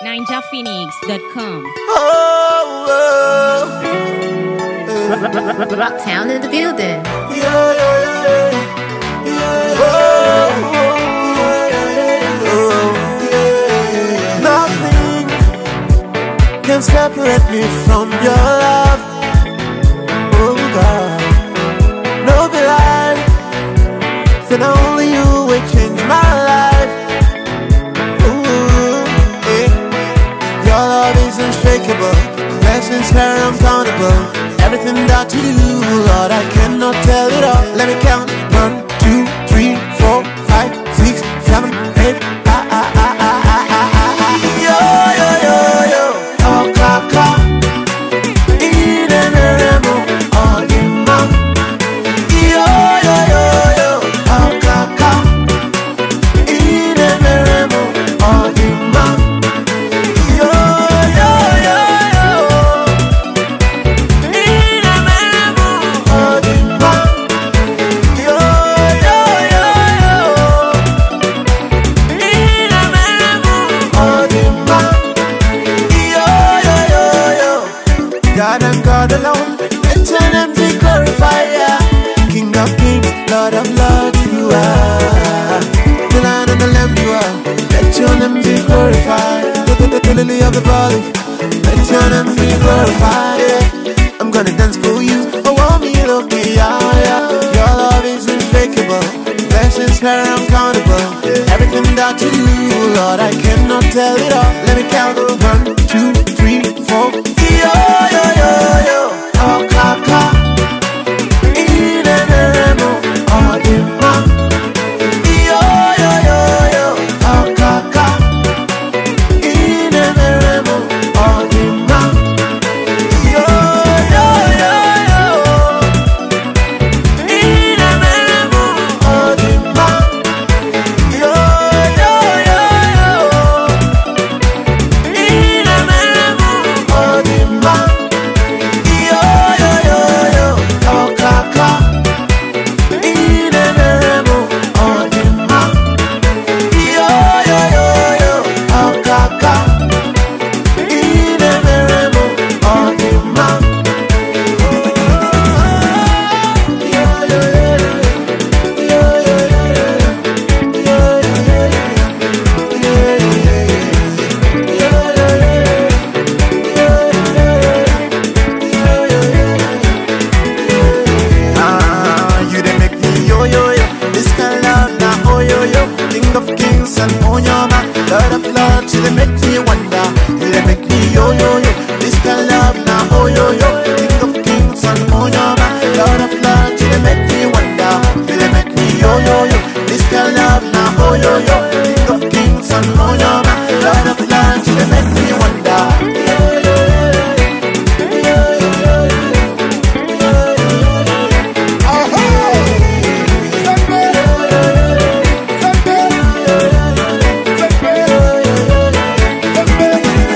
NinjaPhoenix.com. Rocktown in the building. Nothing can separate me from your love. Oh God, no be lie. So now only you will change my life. Ooh, eh. Your love is unshakable. Blessings are uncountable. Everything that you do, Lord, I cannot tell it all. Let me count. 1, 2, 3, 4, 5, 6, 7, 8. Yo, yo, yo, yo. Oh, kaka. Inemeremo. Oh, dima. Yo, yo, yo, yo. Oh, kaka. Inemeremo. Oh, dima. Yo, yo, yo, yo. Inemeremo. Oh, dima. Yo, yo, yo, yo. Inemeremo. Oh, dima. Yo, yo, yo, yo. God and God alone, let your name be glorified, yeah. King of kings, Lord of lords, you are. The Lion and the Lamb, you are. Let your name be glorified. The lily of the valley, let your name be glorified, yeah. I'm gonna dance for you, oh, want me, look, yeah, yeah. Your love is unshakable, blessings are uncountable. Everything that you do, Lord, I cannot tell it all. Let me count. 1, 2, 3, 4. Yo, yo, yo, yo. Oh, kaka. Inemeremo. Oh, dima. Yo, yo, yo, yo. Oh, kaka. Inemeremo. Oh, dima. Yo, yo, yo, yo. Inemeremo. Oh, dima. Yo, yo, yo, yo. Inemeremo. Oh, dima. Yo, yo, yo, yo. Oh, kaka. Inemeremo. Oh, dima. Yo, yo, yo, yo. Oh, kaka. Inemeremo. Oh, dima. Yo, yo, yo, yo. Yo, yo, yo, you they make me yo yo yo. This kind of love now oh yo yo. King of kings and oh your man, Lord of lords. You they make me wonder. You they make me yo yo yo. This kind of love now oh yo yo. King of kings and oh your man, Lord of lords. You they make me wonder. You they make me yo yo yo. This kind of love now oh yo yo. King of kings and oh your man, Lord of lords. You they make me wonder. Yo yo yo yo yo yo yo.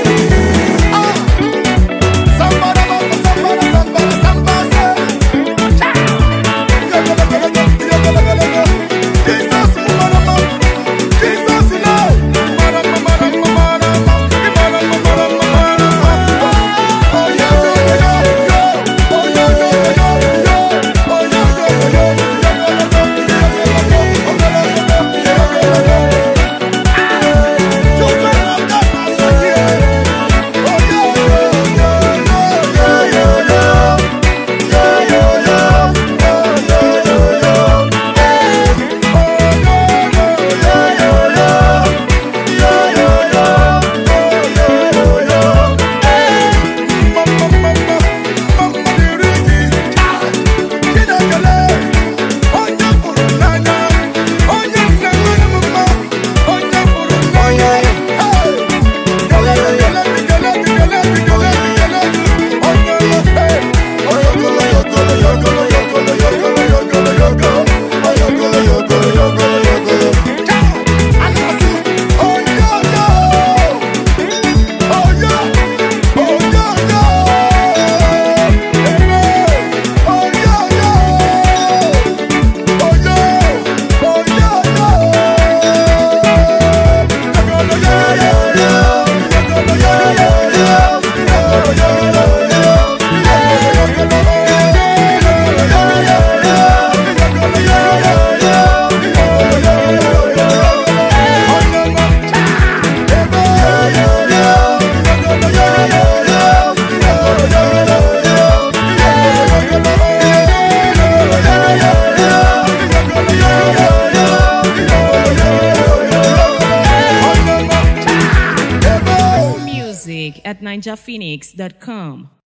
ninjaphoenix.com.